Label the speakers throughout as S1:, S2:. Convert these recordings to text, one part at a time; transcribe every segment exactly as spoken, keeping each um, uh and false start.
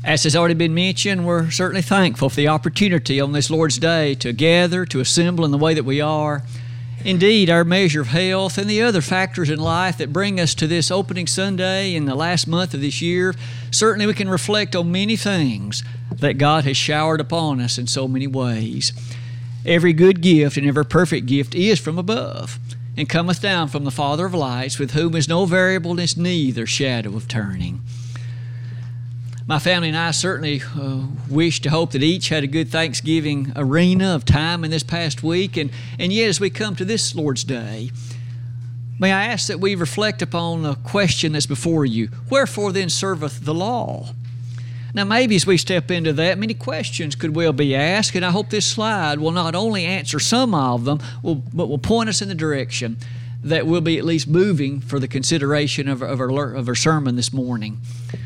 S1: As has already been mentioned, we're certainly thankful for the opportunity on this Lord's Day to gather, to assemble in the way that we are. Indeed, our measure of health and the other factors in life that bring us to this opening Sunday in the last month of this year, certainly we can reflect on many things that God has showered upon us in so many ways. Every good gift and every perfect gift is from above, and cometh down from the Father of lights, with whom is no variableness, neither shadow of turning. My family and I certainly uh, wish to hope that each had a good Thanksgiving arena of time in this past week. And, and yet, as we come to this Lord's Day, may I ask that we reflect upon the question that's before you. Wherefore then serveth the law? Now, maybe as we step into that, many questions could well be asked, and I hope this slide will not only answer some of them, but will point us in the direction that we'll be at least moving for the consideration of, of, our, of our sermon this morning.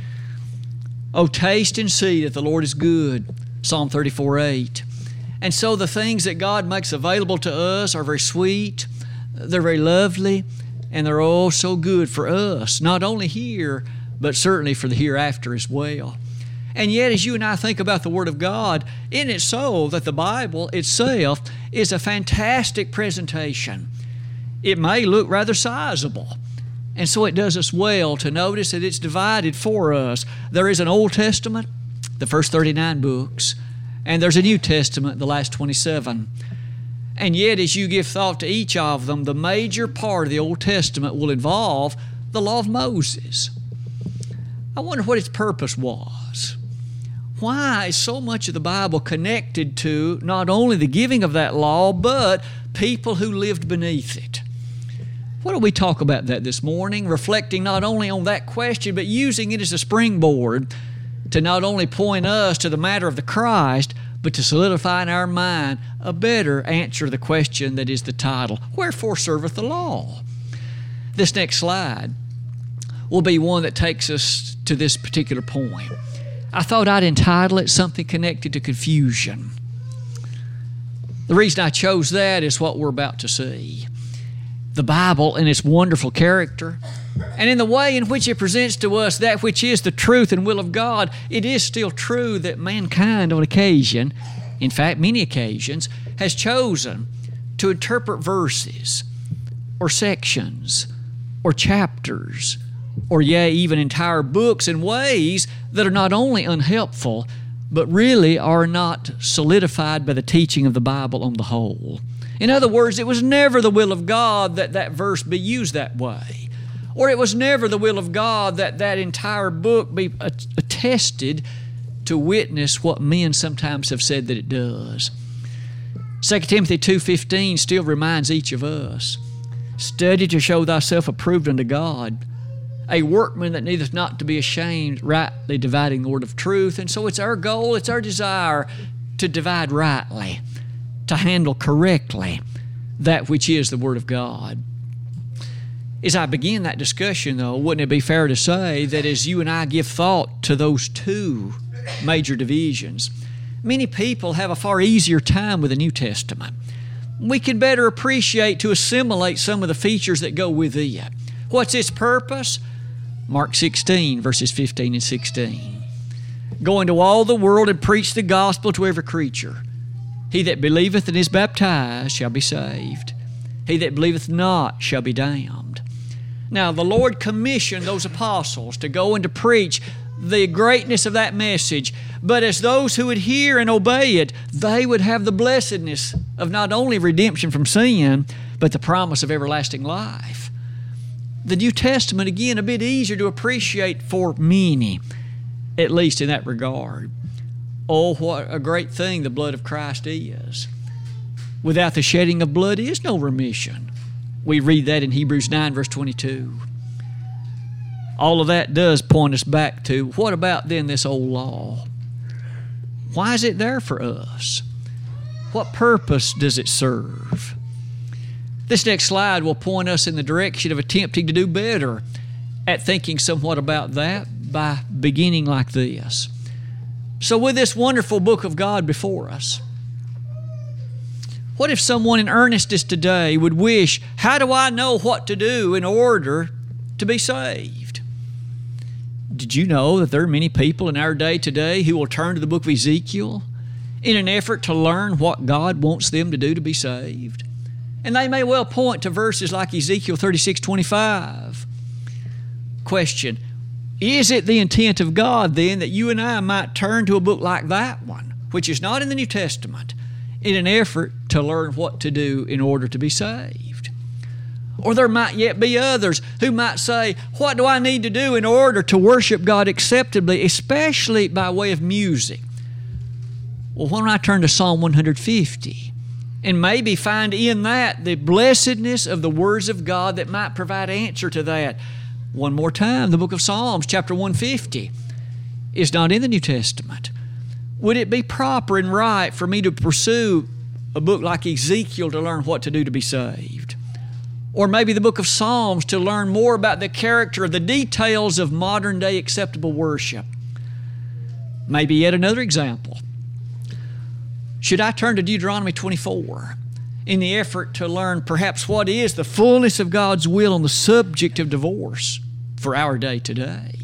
S1: Oh, taste and see that the Lord is good, Psalm thirty-four eight. And so the things that God makes available to us are very sweet, they're very lovely, and they're all so good for us, not only here, but certainly for the hereafter as well. And yet, as you and I think about the Word of God, isn't it so that the Bible itself is a fantastic presentation? It may look rather sizable. And so it does us well to notice that it's divided for us. There is an Old Testament, the first thirty-nine books, and there's a New Testament, the last twenty-seven. And yet, as you give thought to each of them, the major part of the Old Testament will involve the law of Moses. I wonder what its purpose was. Why is so much of the Bible connected to not only the giving of that law, but people who lived beneath it? Why don't we talk about that this morning, reflecting not only on that question, but using it as a springboard to not only point us to the matter of the Christ, but to solidify in our mind a better answer to the question that is the title, Wherefore serveth the law? This next slide will be one that takes us to this particular point. I thought I'd entitle it something connected to confusion. The reason I chose that is what we're about to see. The Bible in its wonderful character and in the way in which it presents to us that which is the truth and will of God, it is still true that mankind on occasion, in fact many occasions, has chosen to interpret verses or sections or chapters or yea, even entire books in ways that are not only unhelpful, but really are not solidified by the teaching of the Bible on the whole. In other words, it was never the will of God that that verse be used that way. Or it was never the will of God that that entire book be attested to witness what men sometimes have said that it does. Second Timothy two fifteen still reminds each of us, study to show thyself approved unto God, a workman that needeth not to be ashamed, rightly dividing the word of truth. And so it's our goal, it's our desire to divide rightly, to handle correctly that which is the Word of God. As I begin that discussion, though, wouldn't it be fair to say that as you and I give thought to those two major divisions, many people have a far easier time with the New Testament. We can better appreciate to assimilate some of the features that go with it. What's its purpose? Mark sixteen, verses fifteen and sixteen. Go into all the world and preach the gospel to every creature. He that believeth and is baptized shall be saved. He that believeth not shall be damned. Now, the Lord commissioned those apostles to go and to preach the greatness of that message. But as those who would hear and obey it, they would have the blessedness of not only redemption from sin, but the promise of everlasting life. The New Testament, again, a bit easier to appreciate for many, at least in that regard. Oh, what a great thing the blood of Christ is. Without the shedding of blood is no remission. We read that in Hebrews nine, verse twenty-two. All of that does point us back to, what about then this old law? Why is it there for us? What purpose does it serve? This next slide will point us in the direction of attempting to do better at thinking somewhat about that by beginning like this. So with this wonderful book of God before us, what if someone in earnestness today would wish, how do I know what to do in order to be saved? Did you know that there are many people in our day today who will turn to the book of Ezekiel in an effort to learn what God wants them to do to be saved? And they may well point to verses like Ezekiel thirty-six twenty-five. Question, is it the intent of God then that you and I might turn to a book like that one, which is not in the New Testament, in an effort to learn what to do in order to be saved? Or there might yet be others who might say, what do I need to do in order to worship God acceptably, especially by way of music? Well, why don't I turn to Psalm one fifty and maybe find in that the blessedness of the words of God that might provide answer to that? One more time, the book of Psalms, chapter one fifty, is not in the New Testament. Would it be proper and right for me to pursue a book like Ezekiel to learn what to do to be saved? Or maybe the book of Psalms to learn more about the character of the details of modern day acceptable worship? Maybe yet another example. Should I turn to Deuteronomy twenty-four in the effort to learn perhaps what is the fullness of God's will on the subject of divorce for our day today?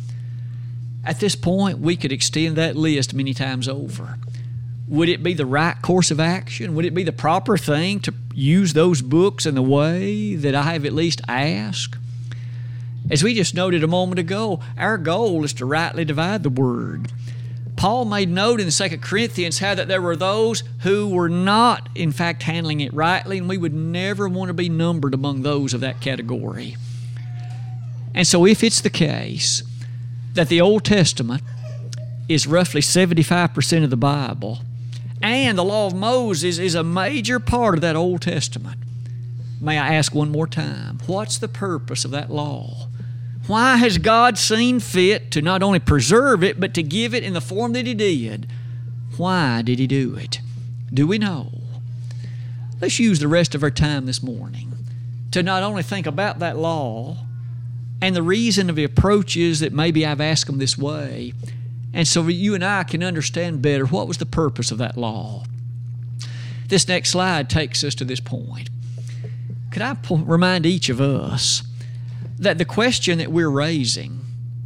S1: At this point, we could extend that list many times over. Would it be the right course of action? Would it be the proper thing to use those books in the way that I have at least asked? As we just noted a moment ago, our goal is to rightly divide the Word. Paul made note in Second Corinthians how that there were those who were not, in fact, handling it rightly, and we would never want to be numbered among those of that category. And so if it's the case that the Old Testament is roughly seventy-five percent of the Bible, and the law of Moses is a major part of that Old Testament, may I ask one more time, what's the purpose of that law? Why has God seen fit to not only preserve it, but to give it in the form that He did? Why did He do it? Do we know? Let's use the rest of our time this morning to not only think about that law and the reason of the approaches that maybe I've asked them this way, and so you and I can understand better what was the purpose of that law. This next slide takes us to this point. Could I po- remind each of us that the question that we're raising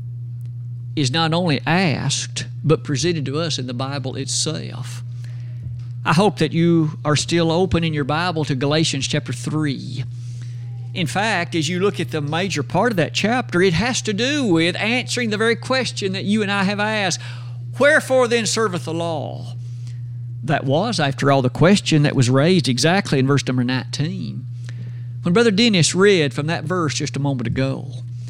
S1: is not only asked, but presented to us in the Bible itself. I hope that you are still open in your Bible to Galatians chapter three. In fact, as you look at the major part of that chapter, it has to do with answering the very question that you and I have asked, wherefore then serveth the law? That was, after all, the question that was raised exactly in verse number nineteen. When Brother Dennis read from that verse just a moment ago,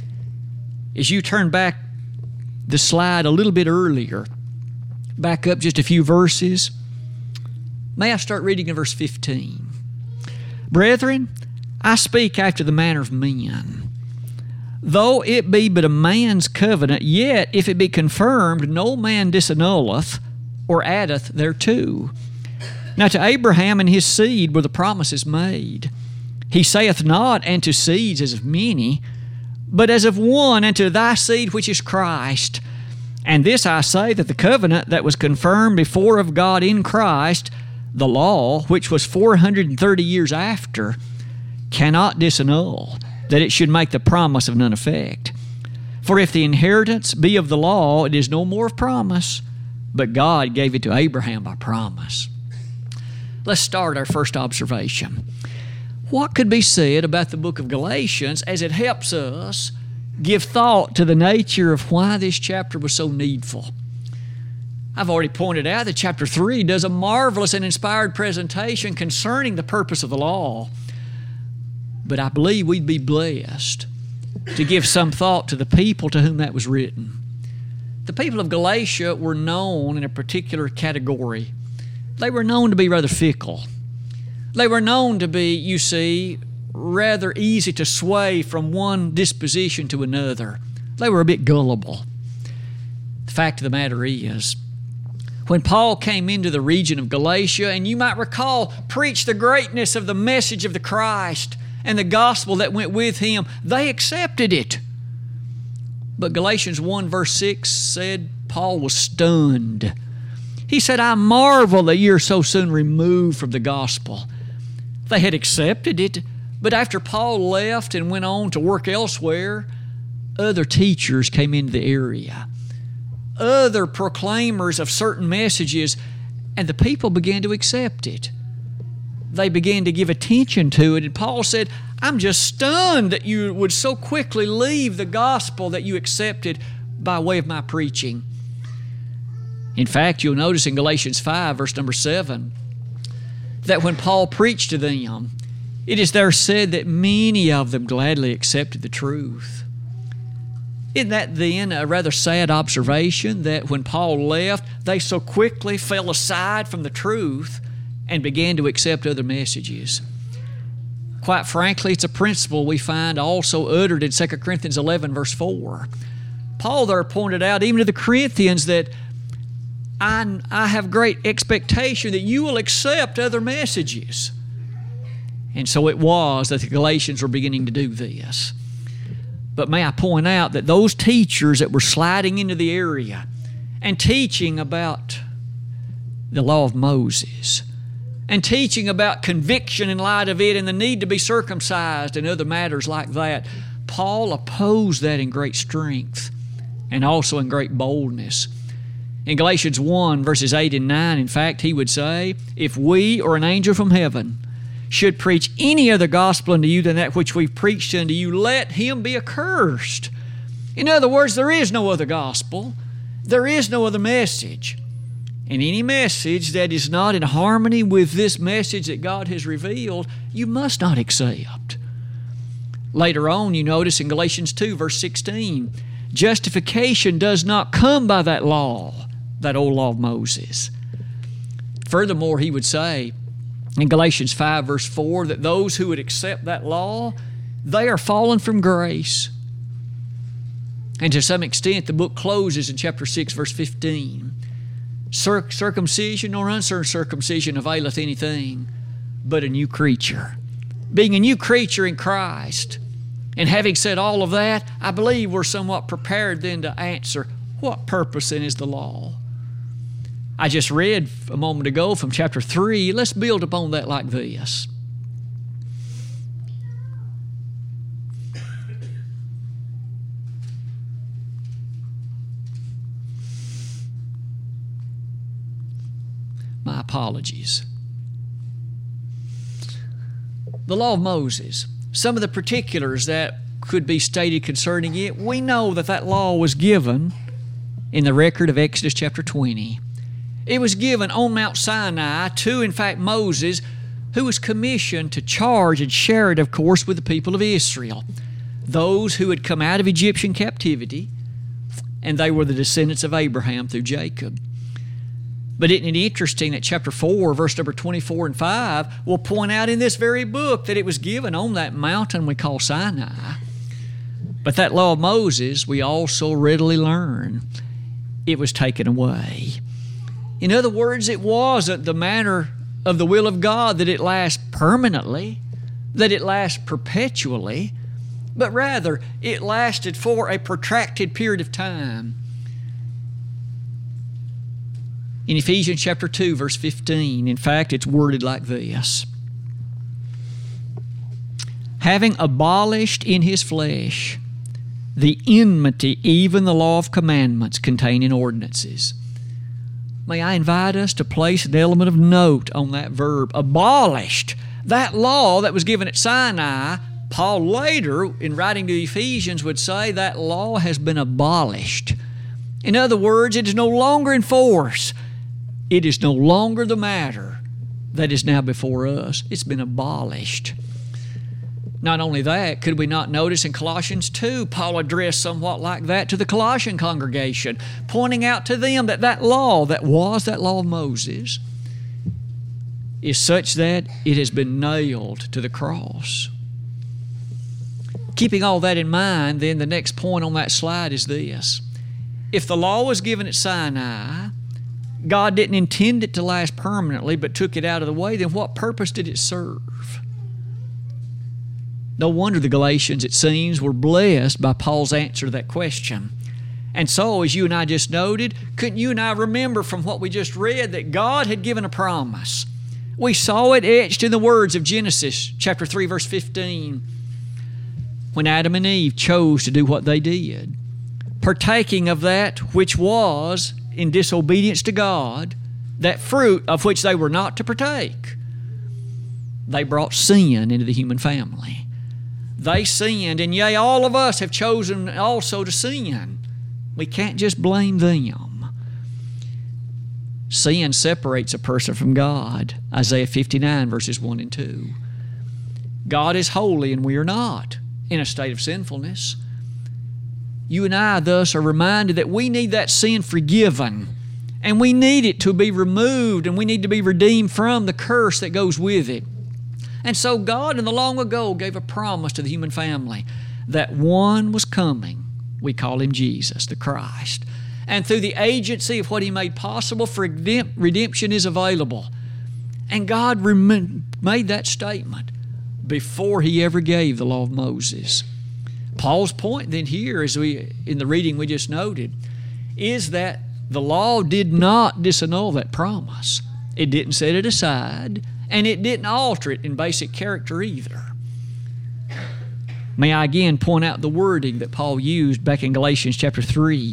S1: as you turn back the slide a little bit earlier, back up just a few verses, may I start reading in verse fifteen? Brethren, I speak after the manner of men. Though it be but a man's covenant, yet if it be confirmed, no man disannulleth or addeth thereto. Now to Abraham and his seed were the promises made. He saith not, and to seeds as of many, but as of one, and to thy seed which is Christ. And this I say, that the covenant that was confirmed before of God in Christ, the law, which was four hundred thirty years after, cannot disannul, that it should make the promise of none effect. For if the inheritance be of the law, it is no more of promise, but God gave it to Abraham by promise. Let's start our first observation. What could be said about the book of Galatians as it helps us give thought to the nature of why this chapter was so needful? I've already pointed out that chapter three does a marvelous and inspired presentation concerning the purpose of the law. But I believe we'd be blessed to give some thought to the people to whom that was written. The people of Galatia were known in a particular category. They were known to be rather fickle. They were known to be, you see, rather easy to sway from one disposition to another. They were a bit gullible. The fact of the matter is, when Paul came into the region of Galatia, and you might recall, preached the greatness of the message of the Christ and the gospel that went with him, they accepted it. But Galatians one verse six said Paul was stunned. He said, I marvel that you're so soon removed from the gospel. They had accepted it, but after Paul left and went on to work elsewhere, other teachers came into the area, other proclaimers of certain messages, and the people began to accept it. They began to give attention to it, and Paul said, I'm just stunned that you would so quickly leave the gospel that you accepted by way of my preaching. In fact, you'll notice in Galatians five, verse number seven, that when Paul preached to them, it is there said that many of them gladly accepted the truth. Isn't that then a rather sad observation that when Paul left, they so quickly fell aside from the truth and began to accept other messages? Quite frankly, it's a principle we find also uttered in Second Corinthians eleven, verse four. Paul there pointed out even to the Corinthians that I, I have great expectation that you will accept other messages. And so it was that the Galatians were beginning to do this. But may I point out that those teachers that were sliding into the area and teaching about the law of Moses and teaching about conviction in light of it and the need to be circumcised and other matters like that, Paul opposed that in great strength and also in great boldness. In Galatians one, verses eight and nine, in fact, he would say, if we or an angel from heaven should preach any other gospel unto you than that which we've preached unto you, let him be accursed. In other words, there is no other gospel. There is no other message. And any message that is not in harmony with this message that God has revealed, you must not accept. Later on, you notice in Galatians two, verse sixteen, justification does not come by that law, that old law of Moses. Furthermore, he would say in Galatians five, verse four, that those who would accept that law, they are fallen from grace. And to some extent, the book closes in chapter six, verse fifteen. Cir- circumcision or uncircumcision availeth anything but a new creature. Being a new creature in Christ. And having said all of that, I believe we're somewhat prepared then to answer, what purpose then is the law? I just read a moment ago from chapter three. Let's build upon that like this. My apologies. The law of Moses. Some of the particulars that could be stated concerning it. We know that that law was given in the record of Exodus chapter twenty. It was given on Mount Sinai to, in fact, Moses, who was commissioned to charge and share it, of course, with the people of Israel. Those who had come out of Egyptian captivity, and they were the descendants of Abraham through Jacob. But isn't it interesting that chapter four, verse number twenty-four and five, will point out in this very book that it was given on that mountain we call Sinai. But that law of Moses, we also readily learn, it was taken away. In other words, it wasn't the manner of the will of God that it lasts permanently, that it lasts perpetually, but rather it lasted for a protracted period of time. In Ephesians chapter two, verse fifteen, in fact, it's worded like this. Having abolished in His flesh the enmity, even the law of commandments contained in ordinances. May I invite us to place an element of note on that verb, abolished. That law that was given at Sinai, Paul later, in writing to the Ephesians, would say that law has been abolished. In other words, it is no longer in force. It is no longer the matter that is now before us. It's been abolished. Not only that, could we not notice in Colossians two, Paul addressed somewhat like that to the Colossian congregation, pointing out to them that that law that was that law of Moses is such that it has been nailed to the cross. Keeping all that in mind, then the next point on that slide is this. If the law was given at Sinai, God didn't intend it to last permanently, but took it out of the way, then what purpose did it serve? No wonder the Galatians, it seems, were blessed by Paul's answer to that question. And so, as you and I just noted, couldn't you and I remember from what we just read that God had given a promise? We saw it etched in the words of Genesis chapter three, verse fifteen. when Adam and Eve chose to do what they did, partaking of that which was in disobedience to God, that fruit of which they were not to partake. They brought sin into the human family. They sinned, and yea, all of us have chosen also to sin. We can't just blame them. Sin separates a person from God. Isaiah fifty-nine, verses one and two. God is holy, and we are not, in a state of sinfulness. You and I, thus, are reminded that we need that sin forgiven, and we need it to be removed, and we need to be redeemed from the curse that goes with it. And so God, in the long ago, gave a promise to the human family that one was coming. We call Him Jesus, the Christ. And through the agency of what He made possible, for redemption is available. And God made that statement before He ever gave the law of Moses. Paul's point then here, as we in the reading we just noted, is that the law did not disannul that promise. It didn't set it aside, and it didn't alter it in basic character either. May I again point out the wording that Paul used back in Galatians chapter three.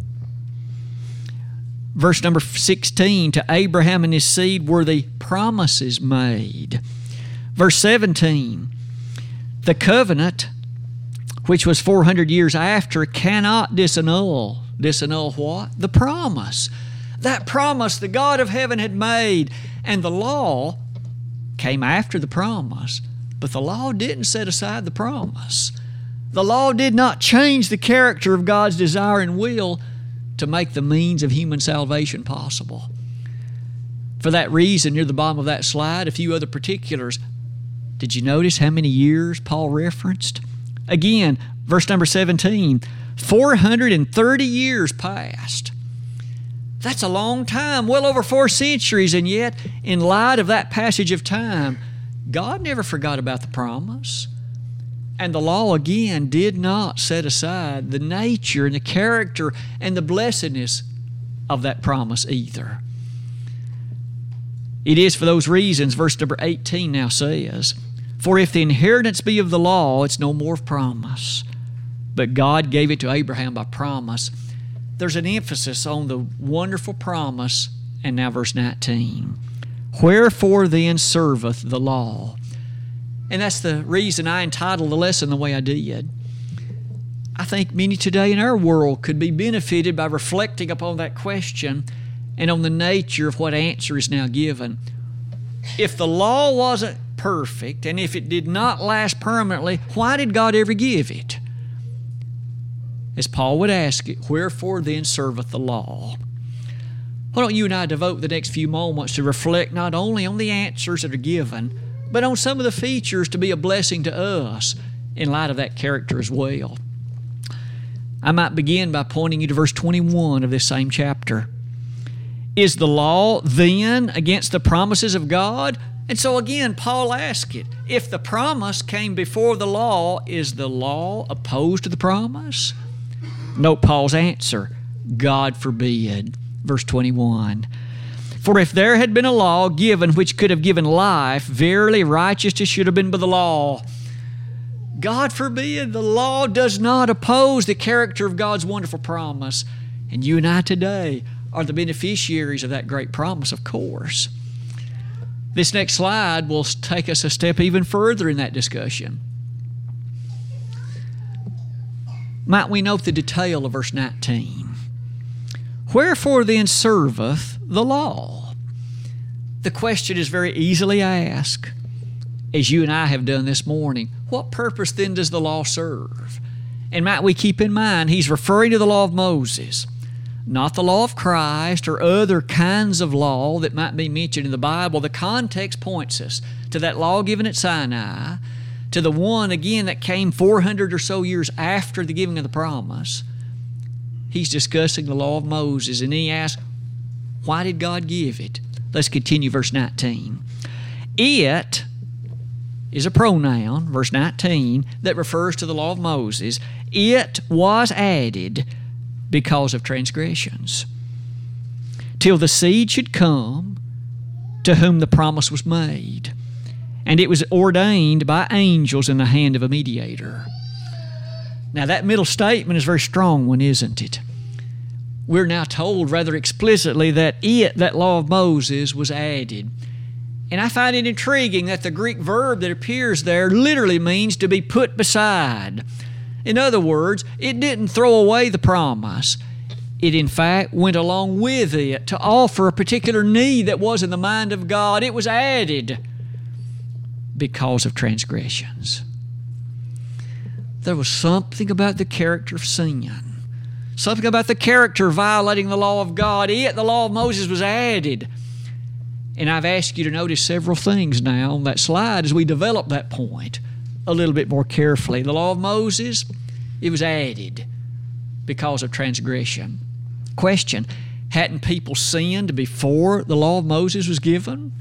S1: Verse number sixteen, to Abraham and his seed were the promises made. Verse seventeen, the covenant, which was four hundred years after, cannot disannul. Disannul what? The promise. That promise the God of heaven had made. And the law came after the promise, but the law didn't set aside the promise. The law did not change the character of God's desire and will to make the means of human salvation possible. For that reason, near the bottom of that slide, a few other particulars. Did you notice how many years Paul referenced? Again, verse number seventeen, four hundred thirty years passed. That's a long time, well over four centuries, and yet, in light of that passage of time, God never forgot about the promise. And the law, again, did not set aside the nature and the character and the blessedness of that promise either. It is for those reasons, verse number eighteen now says, for if the inheritance be of the law, it's no more of promise. But God gave it to Abraham by promise. There's an emphasis on the wonderful promise. And now verse nineteen. Wherefore then serveth the law? And that's the reason I entitled the lesson the way I did. I think many today in our world could be benefited by reflecting upon that question and on the nature of what answer is now given. If the law wasn't perfect, and if it did not last permanently, why did God ever give it? As Paul would ask it, wherefore then serveth the law? Why don't you and I devote the next few moments to reflect not only on the answers that are given, but on some of the features to be a blessing to us in light of that character as well. I might begin by pointing you to verse twenty-one of this same chapter. Is the law then against the promises of God? And so again, Paul asks it, if the promise came before the law, is the law opposed to the promise? Note Paul's answer, God forbid. Verse twenty-one. For if there had been a law given which could have given life, verily righteousness should have been by the law. God forbid, the law does not oppose the character of God's wonderful promise. And you and I today are the beneficiaries of that great promise, of course. This next slide will take us a step even further in that discussion. Might we note the detail of verse nineteen? Wherefore then serveth the law? The question is very easily asked, as you and I have done this morning. What purpose then does the law serve? And might we keep in mind, he's referring to the law of Moses, not the law of Christ or other kinds of law that might be mentioned in the Bible. The context points us to that law given at Sinai, to the one, again, that came four hundred or so years after the giving of the promise. He's discussing the law of Moses, and he asks, why did God give it? Let's continue verse nineteen. It is a pronoun, verse nineteen, that refers to the law of Moses. It was added because of transgressions, till the seed should come to whom the promise was made. And it was ordained by angels in the hand of a mediator. Now that middle statement is a very strong one, isn't it? We're now told rather explicitly that it, that law of Moses, was added. And I find it intriguing that the Greek verb that appears there literally means to be put beside. In other words, it didn't throw away the promise. It, in fact, went along with it to offer a particular need that was in the mind of God. It was added because of transgressions. There was something about the character of sin, something about the character violating the law of God. It, the law of Moses, was added. And I've asked you to notice several things now on that slide as we develop that point a little bit more carefully. The law of Moses, it was added because of transgression. Question, hadn't people sinned before the law of Moses was given?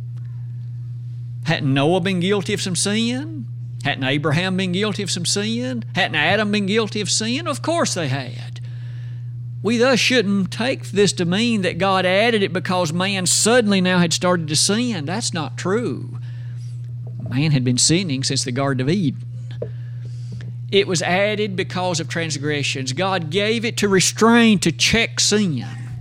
S1: Hadn't Noah been guilty of some sin? Hadn't Abraham been guilty of some sin? Hadn't Adam been guilty of sin? Of course they had. We thus shouldn't take this to mean that God added it because man suddenly now had started to sin. That's not true. Man had been sinning since the Garden of Eden. It was added because of transgressions. God gave it to restrain, to check sin.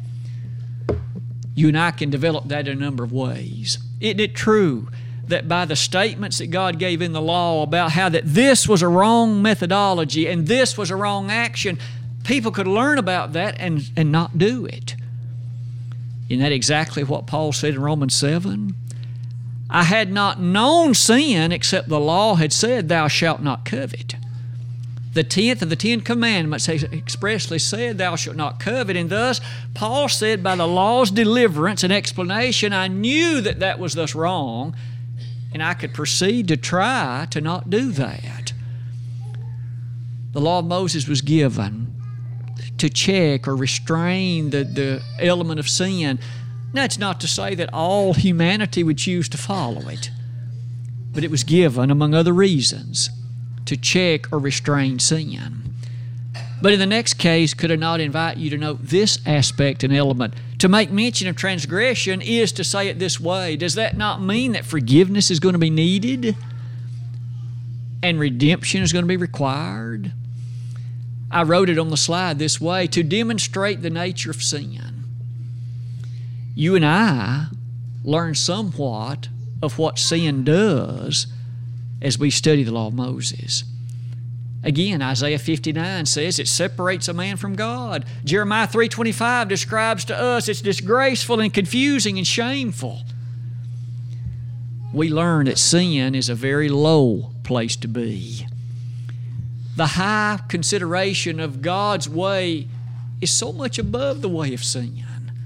S1: You and I can develop that in a number of ways. Isn't it true that by the statements that God gave in the law about how that this was a wrong methodology and this was a wrong action, people could learn about that and, and not do it? Isn't that exactly what Paul said in Romans seven? I had not known sin except the law had said, thou shalt not covet. The tenth of the Ten Commandments expressly said, thou shalt not covet. And thus, Paul said, by the law's deliverance and explanation, I knew that that was thus wrong, and I could proceed to try to not do that. The law of Moses was given to check or restrain the, the element of sin. That's not to say that all humanity would choose to follow it, but it was given, among other reasons, to check or restrain sin. But in the next case, could I not invite you to note this aspect and element? To make mention of transgression is to say it this way. Does that not mean that forgiveness is going to be needed and redemption is going to be required? I wrote it on the slide this way, to demonstrate the nature of sin. You and I learn somewhat of what sin does as we study the law of Moses. Again, Isaiah fifty-nine says it separates a man from God. Jeremiah three twenty-five describes to us it's disgraceful and confusing and shameful. We learn that sin is a very low place to be. The high consideration of God's way is so much above the way of sin.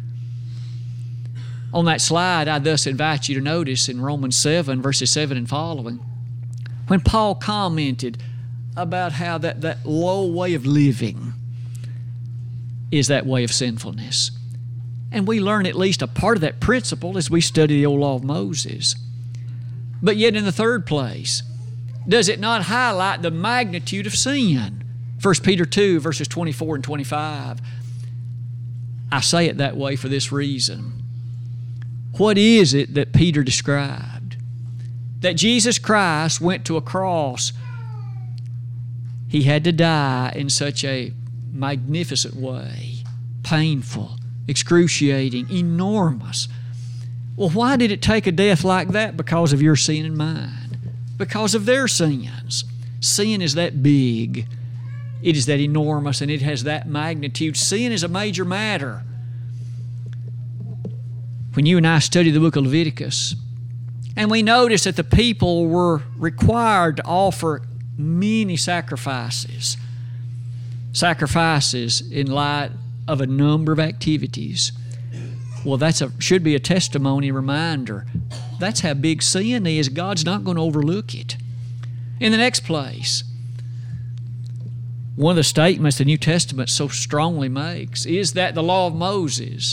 S1: On that slide, I thus invite you to notice in Romans seven, verses seven and following, when Paul commented about how that, that low way of living is that way of sinfulness. And we learn at least a part of that principle as we study the old law of Moses. But yet in the third place, does it not highlight the magnitude of sin? First Peter two, verses twenty-four and twenty-five. I say it that way for this reason. What is it that Peter described? That Jesus Christ went to a cross. He had to die in such a magnificent way, painful, excruciating, enormous. Well, why did it take a death like that? Because of your sin and mine. Because of their sins. Sin is that big. It is that enormous, and it has that magnitude. Sin is a major matter. When you and I study the book of Leviticus, and we notice that the people were required to offer many sacrifices, sacrifices in light of a number of activities. Well, that's a should be a testimony reminder. That's how big sin is. God's not going to overlook it. In the next place, one of the statements the New Testament so strongly makes is that the law of Moses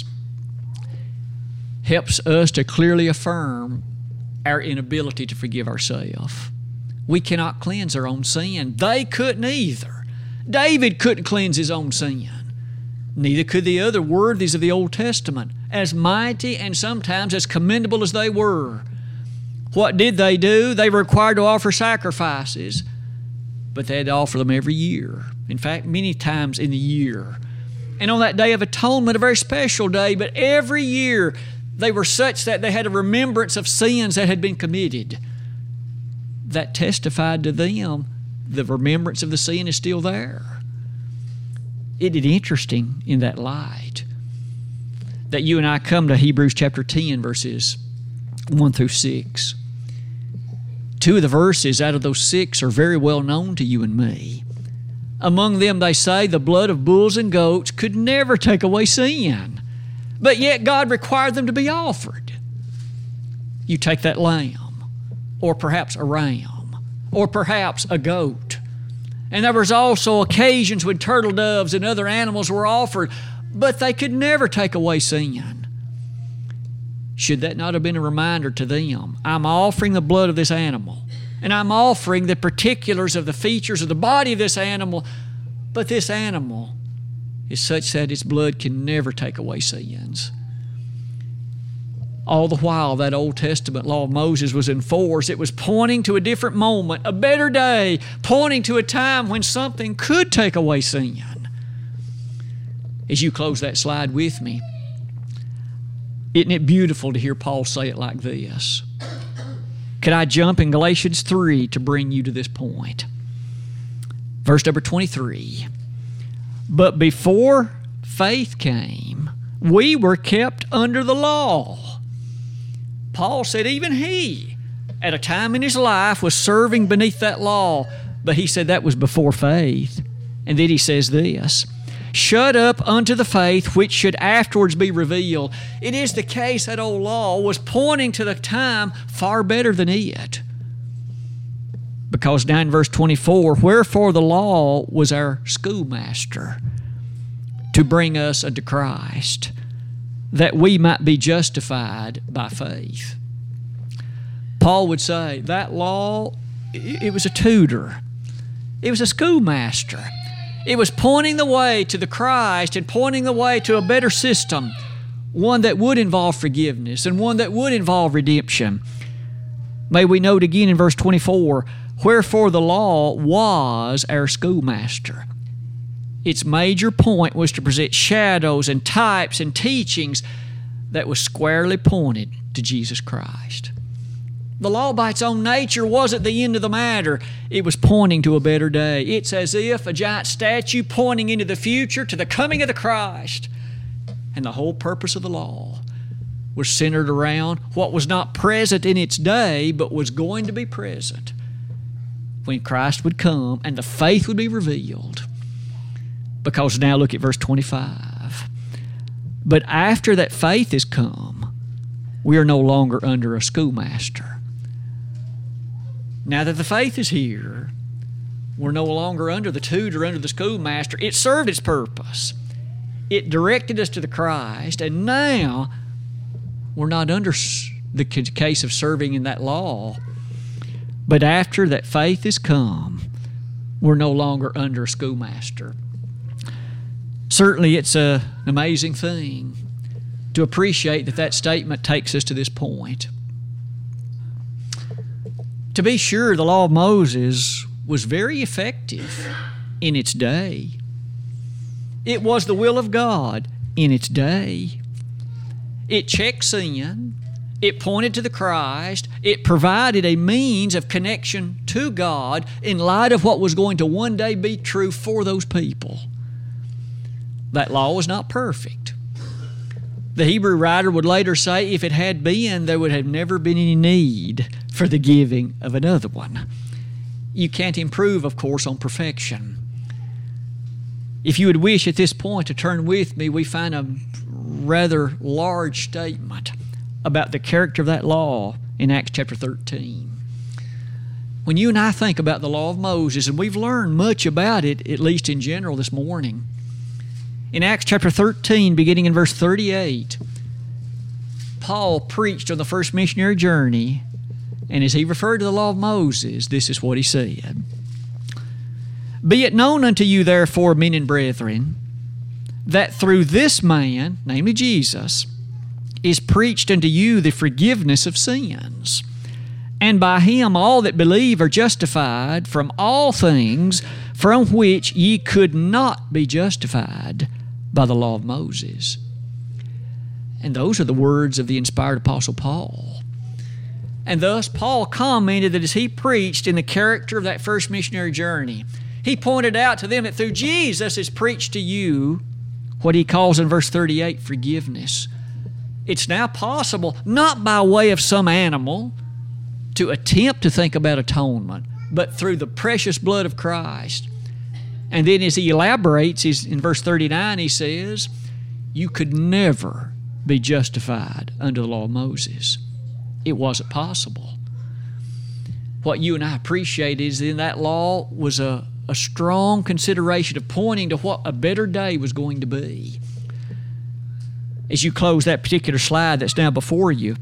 S1: helps us to clearly affirm our inability to forgive ourselves. We cannot cleanse our own sin. They couldn't either. David couldn't cleanse his own sin. Neither could the other worthies of the Old Testament, as mighty and sometimes as commendable as they were. What did they do? They were required to offer sacrifices. but they had to offer them every year. In fact, many times in the year. And on that Day of Atonement, a very special day, but every year they were such that they had a remembrance of sins that had been committed. That testified to them the remembrance of the sin is still there. Isn't it interesting in that light that you and I come to Hebrews chapter ten, verses one through six. Two of the verses out of those six are very well known to you and me. Among them, they say, the blood of bulls and goats could never take away sin, but yet God required them to be offered. You take that lamb, or perhaps a ram, or perhaps a goat. And there was also occasions when turtle doves and other animals were offered, but they could never take away sin. Should that not have been a reminder to them? I'm offering the blood of this animal, and I'm offering the particulars of the features of the body of this animal, but this animal is such that its blood can never take away sins. All the while that Old Testament law of Moses was in force, it was pointing to a different moment, a better day, pointing to a time when something could take away sin. As you close that slide with me, isn't it beautiful to hear Paul say it like this? Could I jump in Galatians three to bring you to this point? Verse number twenty-three. But before faith came, we were kept under the law. Paul said even he, at a time in his life, was serving beneath that law, but he said that was before faith. And then he says this, shut up unto the faith which should afterwards be revealed. It is the case that old law was pointing to the time far better than it. Because now in verse twenty-four, wherefore the law was our schoolmaster to bring us unto Christ, that we might be justified by faith. Paul would say that law, it was a tutor. It was a schoolmaster. It was pointing the way to the Christ and pointing the way to a better system, one that would involve forgiveness and one that would involve redemption. May we note again in verse twenty-four, wherefore the law was our schoolmaster. Its major point was to present shadows and types and teachings that was squarely pointed to Jesus Christ. The law by its own nature wasn't the end of the matter. It was pointing to a better day. It's as if a giant statue pointing into the future to the coming of the Christ. And the whole purpose of the law was centered around what was not present in its day, but was going to be present when Christ would come and the faith would be revealed. Because now look at verse twenty-five. But after that faith has come, we are no longer under a schoolmaster. Now that the faith is here, we're no longer under the tutor, under the schoolmaster. It served its purpose. It directed us to the Christ, and now we're not under the case of serving in that law. But after that faith has come, we're no longer under a schoolmaster. Certainly it's a, an amazing thing to appreciate that that statement takes us to this point. To be sure, the law of Moses was very effective in its day. It was the will of God in its day. It checked sin. It pointed to the Christ. It provided a means of connection to God in light of what was going to one day be true for those people. That law was not perfect. The Hebrew writer would later say if it had been, there would have never been any need for the giving of another one. You can't improve, of course, on perfection. If you would wish at this point to turn with me, we find a rather large statement about the character of that law in Acts chapter thirteen. When you and I think about the law of Moses, and we've learned much about it, at least in general this morning, in Acts chapter thirteen, beginning in verse thirty-eight, Paul preached on the first missionary journey, and as he referred to the law of Moses, this is what he said. Be it known unto you, therefore, men and brethren, that through this man, namely Jesus, is preached unto you the forgiveness of sins. And by him all that believe are justified from all things from which ye could not be justified by the law of Moses. And those are the words of the inspired Apostle Paul. And thus Paul commented that as he preached in the character of that first missionary journey, he pointed out to them that through Jesus is preached to you what he calls in verse thirty-eight forgiveness. It's now possible, not by way of some animal, to attempt to think about atonement, but through the precious blood of Christ. And then as he elaborates, he's, in verse thirty-nine he says, you could never be justified under the law of Moses. It wasn't possible. What you and I appreciate is in that law was a, a strong consideration of pointing to what a better day was going to be. As you close that particular slide that's now before you,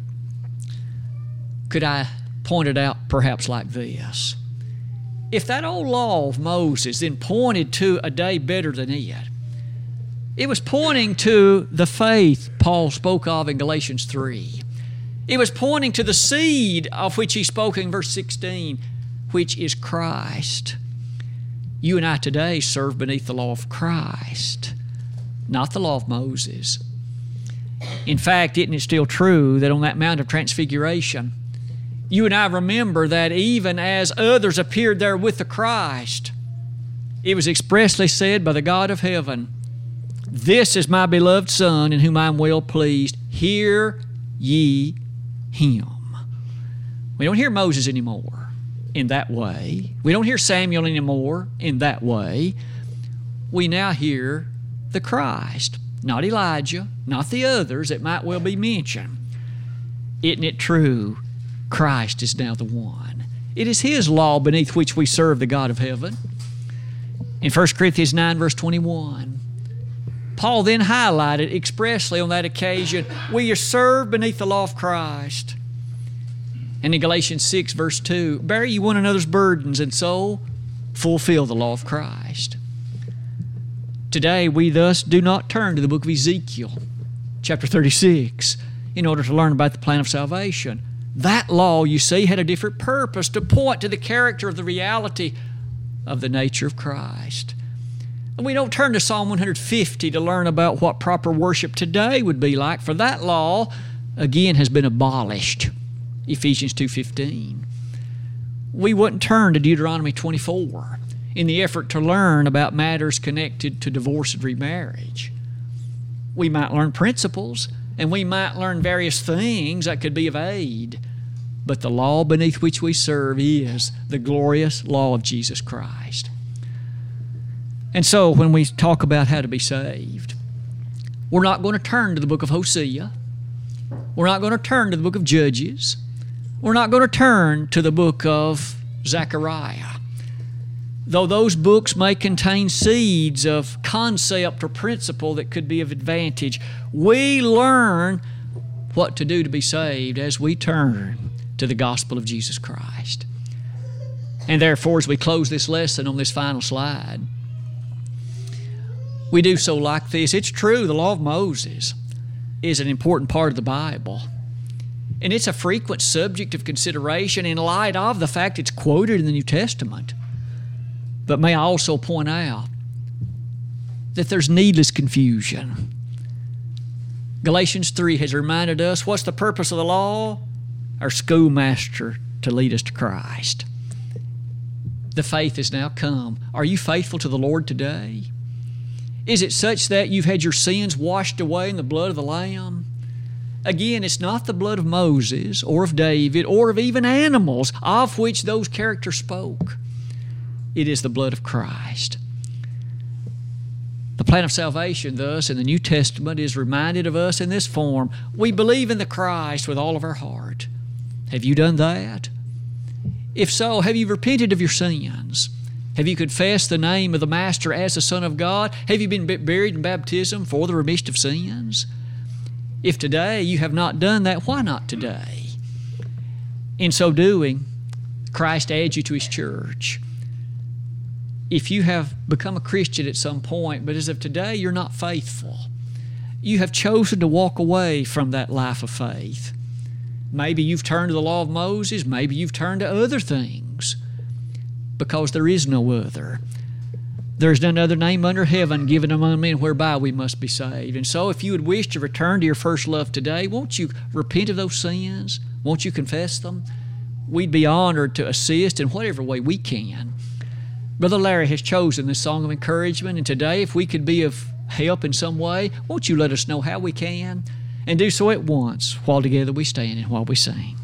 S1: could I point it out perhaps like this? If that old law of Moses then pointed to a day better than it, it was pointing to the faith Paul spoke of in Galatians three. It was pointing to the seed of which he spoke in verse sixteen, which is Christ. You and I today serve beneath the law of Christ, not the law of Moses. In fact, isn't it still true that on that Mount of Transfiguration, you and I remember that even as others appeared there with the Christ, it was expressly said by the God of heaven, this is my beloved Son in whom I am well pleased. Hear ye him. We don't hear Moses anymore in that way. We don't hear Samuel anymore in that way. We now hear the Christ, not Elijah, not the others that might well be mentioned. Isn't it true? Christ is now the one. It is His law beneath which we serve the God of heaven. In First Corinthians nine, verse twenty-one, Paul then highlighted expressly on that occasion, we are served beneath the law of Christ. And in Galatians six, verse two, bear ye one another's burdens and so fulfill the law of Christ. Today we thus do not turn to the book of Ezekiel, chapter thirty-six, in order to learn about the plan of salvation. That law, you see, had a different purpose, to point to the character of the reality of the nature of Christ. And we don't turn to Psalm one fifty to learn about what proper worship today would be like, for that law, again, has been abolished. Ephesians two fifteen. We wouldn't turn to Deuteronomy twenty-four in the effort to learn about matters connected to divorce and remarriage. We might learn principles, and we might learn various things that could be of aid, but the law beneath which we serve is the glorious law of Jesus Christ. And so when we talk about how to be saved, we're not going to turn to the book of Hosea. We're not going to turn to the book of Judges. We're not going to turn to the book of Zechariah. Though those books may contain seeds of concept or principle that could be of advantage, we learn what to do to be saved as we turn to the gospel of Jesus Christ. And therefore, as we close this lesson on this final slide, we do so like this. It's true, the law of Moses is an important part of the Bible. And it's a frequent subject of consideration in light of the fact it's quoted in the New Testament. But may I also point out that there's needless confusion. Galatians three has reminded us, what's the purpose of the law? Our schoolmaster to lead us to Christ. The faith has now come. Are you faithful to the Lord today? Is it such that you've had your sins washed away in the blood of the Lamb? Again, it's not the blood of Moses or of David or of even animals of which those characters spoke. It is the blood of Christ. The plan of salvation, thus, in the New Testament is reminded of us in this form. We believe in the Christ with all of our heart. Have you done that? If so, have you repented of your sins? Have you confessed the name of the Master as the Son of God? Have you been buried in baptism for the remission of sins? If today you have not done that, why not today? In so doing, Christ adds you to His church. If you have become a Christian at some point, but as of today you're not faithful, you have chosen to walk away from that life of faith, Maybe you've turned to the law of Moses. Maybe you've turned to other things, because there is no other. There's none other name under heaven given among men whereby we must be saved. And so if you would wish to return to your first love today, won't you repent of those sins? Won't you confess them? We'd be honored to assist in whatever way we can. Brother Larry has chosen this song of encouragement, and today if we could be of help in some way, won't you let us know how we can? And do so at once while together we stand and while we sing.